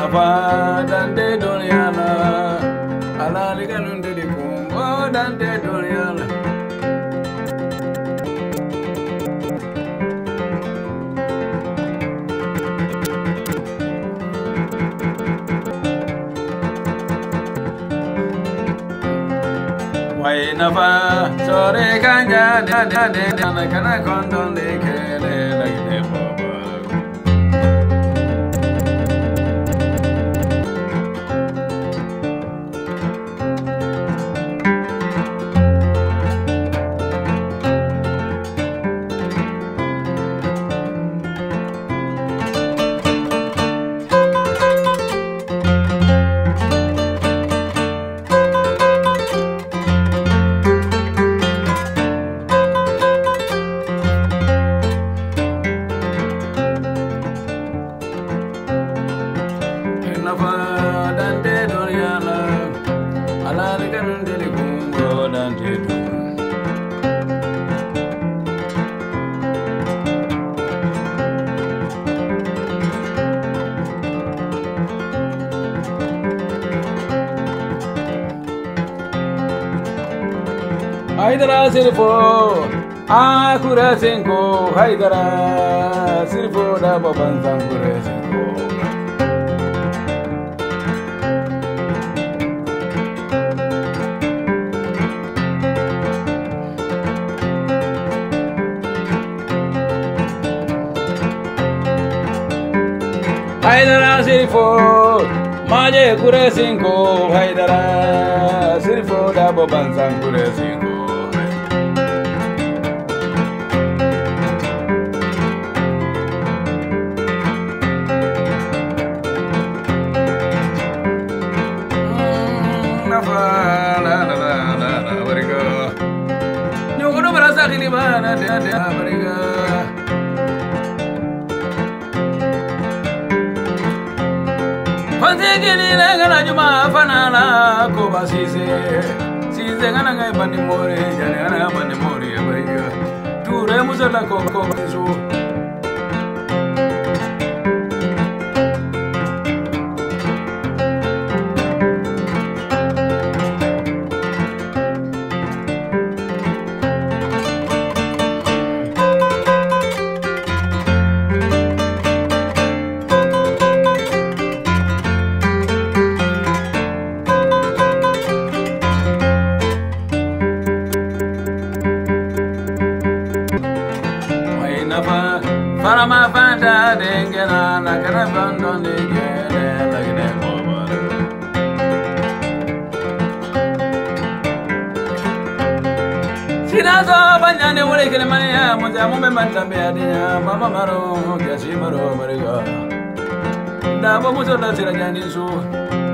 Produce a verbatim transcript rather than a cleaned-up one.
nafa dante donyala ala liganunde di kumbo dante donyala wai nafa sore kanja de de de na kana kondon de kele lagde baba Haidara sirfo, akura senko. Haidara sirfo da baban sankure senko. Haidara sirfo, maje kure senko. Haidara sirfo da baban sankure senko. Bana de de America Fanze gini na gana juma fanala ko basise size gana ngai bandi more jane gana bandi more America ture musala ko ko bisu Farama fanta dengena na kana bandon de gele lagde baba Sinazo banyane wole kele mania moja mumbe mantambe adinya mama maro kasi maro mariga Ndabo muso da sira jani su